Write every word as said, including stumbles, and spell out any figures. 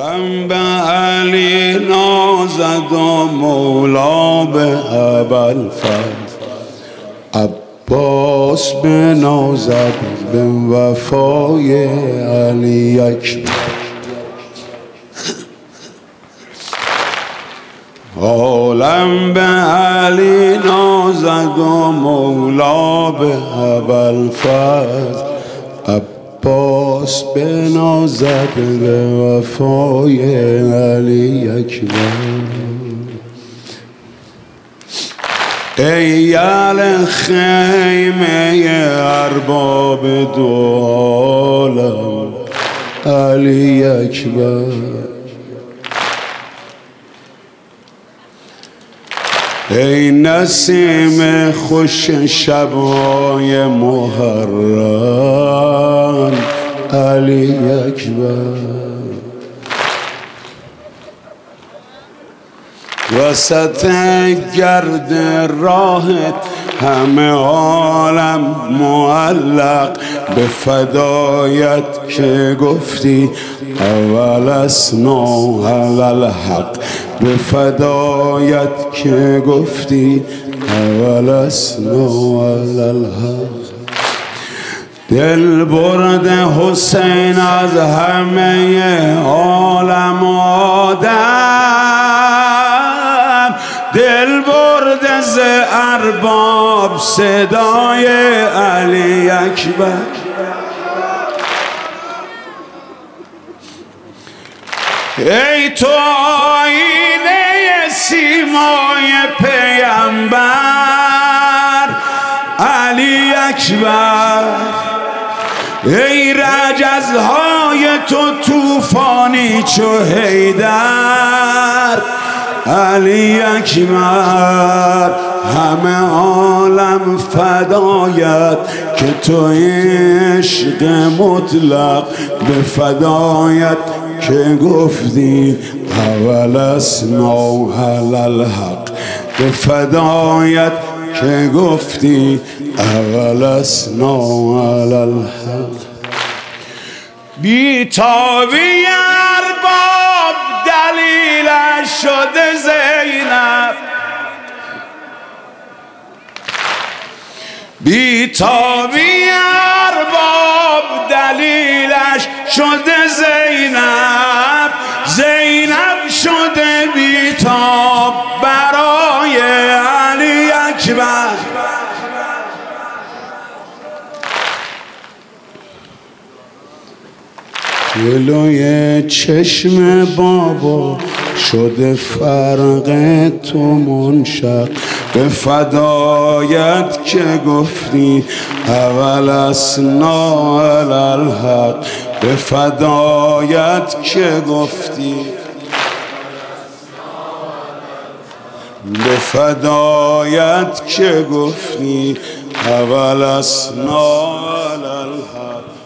عالم به علی نازد و مولا به ابوالفضل، عباس به نازد به وفای علی اکبر. عالم به علی نازد و مولا به ابوالفضل، عباس به نازد به وفای علی اکبر. ای اهل خیمه ارباب دو عالم، علی اکبر. ای نسیم خوش شبای محرم، علی اکبر. وسط گرد راهت همه عالم معلق به فدایت که گفتی اول اسنا علی الحق، به فدایت که گفتی اول اسنا علی الحق. دل برد حسین از همه عالم آدم، دل برد ز ارباب صدای علی اکبر. ای تو آینه سیمای پیامبر، علی اکبر. ای رجزهای تو طوفانی چو حیدر، علی اکبر. همه عالم فدایت که تو عشق مطلق، به فدایت که گفتی اول اسنا علی الحق، به فدایت که گفتی اول اسنا علی الحق. بیتابی ارباب دلیلش شده زینب، بیتابی ارباب دلیلش شده زینب، زینب شده بیتاب برای علی اکبر. جلوی چشم بابا شده فرق تو منشق، به فدایت که گفتی اول اسنا علی الحق، به فدایت که گفتی، به فدایت که گفتی اول اسنا علی الحق.